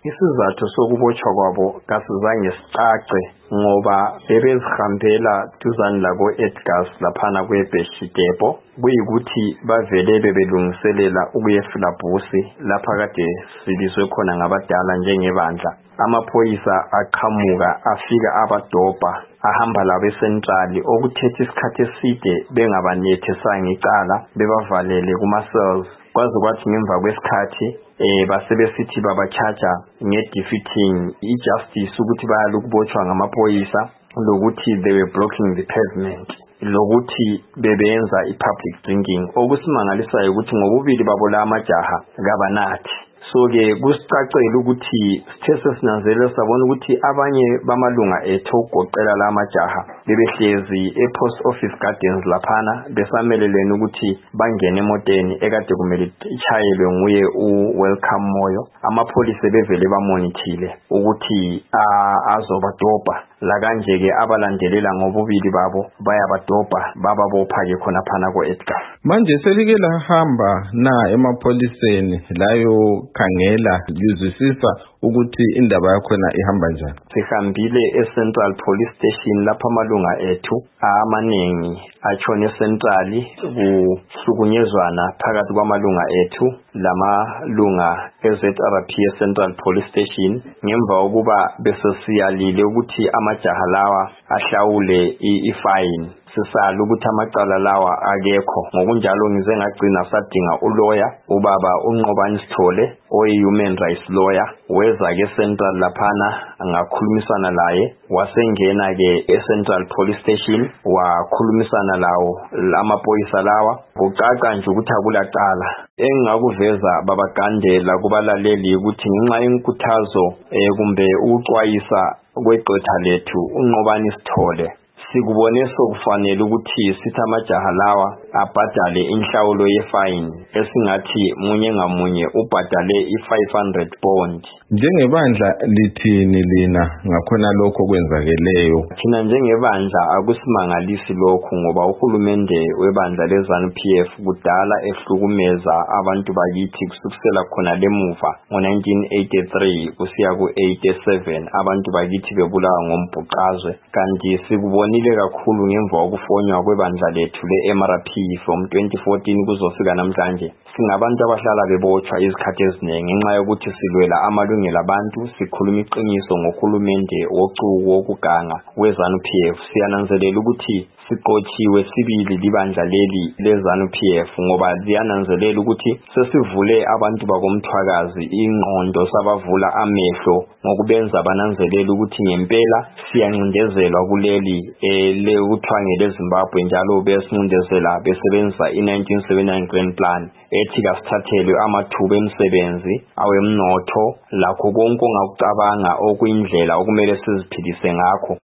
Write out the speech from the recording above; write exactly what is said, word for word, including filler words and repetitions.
Isizathu sokubotshwa kwabo kasizange sicace ngoba bebezihambela duzane lako Edgars laphana kweBheshidepho kuyikuthi bavele bebelungiselela ukuyefilabhusi lapha kade silizwe khona ngabadala njengebandla. Amaphoyisa aqhamuka afika abadobha ahamba labo ecentrali okuthethe isikhathi eside bengabanethesanga icala bebavalele kuma cells kwaze kwathi ngemva kwesikhathi eh basebesithi babachaja nge-defeating i-justice ukuthi bayalukubotshwa ngamaphoyisa lokuthi they were blocking the pavement lokuthi bebenza i-public drinking. Okusimangalisayo ukuthi ngobubili babo la amajaha kabanathi. So ke kusicacela ukuthi sithe sinanzelela sabona ukuthi abanye bamalunga ethu ogoqela la amajaha bebehlezi e-post office gardens laphana besameleleni ukuthi bangene emoteni ekade kumele ichayelwe nguye u-Welcome Moyo. Amapholisa bevele bamonithile ukuthi azobadobha la kanje ke abalandelela ngobubili babo bayabadobha bababopha ke khona phana ko Edgar. Manje selike lahamba na emapholiseni layo khangela yuzwisisa ukuthi indaba yakhona ihamba njani? Sihambile e-Central Police Station lapha amalunga ethu amaningi atshone e-Central kuhlukunyezwana phakathi kwamalunga ethu lamalunga e-Z R P e-Central Police Station ngemva ukuba besosiyalile ukuthi amajaha lawa ahlawule i-fine. Sisala ukuthi amacala lawa akekho ngokunjalo ngize ngagcina sadinga uloya ubaba uNqobani Sithole oyi-human rights lawyer weza ke Central laphana ngakhulumisana laye wasengena ke e-Central Police Station wakhulumisana lawo amaphoyisa lawa kucaca nje ukuthi akulaqala. Engakuveza babagandela kubalaleli ukuthi ngenxa yenkuthazo eh kumbe uxwayisa kweqotha lethu uNqobani Sithole sikubone sokufanele ukuthi sithi amajaha lawa abhadale inhlawulo ye-fine esingathi munye ngamunye ubhadale i-five hundred bond. Njengebandla lithini lina ngakhona lokho kwenzakeleyo? Thina njengebandla akusimangalisi lokho ngoba uhulumende webandla leZANU P F kudala ehlukumeza abantu bakithi kusukela khona lemuva ngo-nineteen eighty-three kusiya ku-eighty-seven abantu bakithi bebulawa ngombhuqazwe kanti sikubonile kakhulu ngemva kokufonywa kwebandla lethu le-M R P from twenty fourteen kuzofika namhlanje. Singabantu abahlala bebotshwa izikhathi eziningi ngenxa yokuthi silwela amalungelo abantu sikhuluma iqiniso ngohulumende wocuku wokuganga weZANU P F. Siyananzelela ukuthi siqotshiwe sibili libandla leli leZANU P F ngoba liyananzelela ukuthi sesivule abantu bakomthwakazi ingqondo sabavula amehlo ngokubenza bananzelela ukuthi ngempela siyancindezelwa kuleli le uthwangele eZimbabwe njalo besincindezela besebenzisa i-nineteen seventy-nine Grand Plan ethi kasithathelwe amathuba emsebenzi awemnotho lakho konke ongakucabanga okuyindlela okumele siziphilise ngakho.